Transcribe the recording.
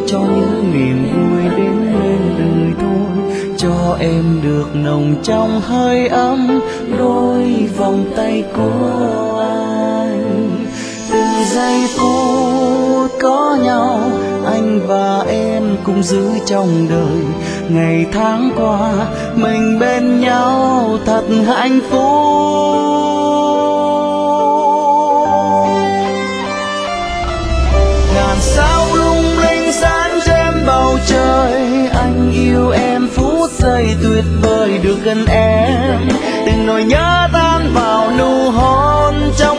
cho những niềm vui đến bên đời thôi, cho em được nồng trong hơi ấm đôi vòng tay của anh. Từng giây phút có nhau, anh và em cùng giữ trong đời. Ngày tháng qua mình bên nhau thật hạnh phúc. Ngàn sao lung linh sáng trên bầu trời, anh yêu em phút giây tuyệt vời được gần em. Từng nỗi nhớ tan vào nụ hôn trong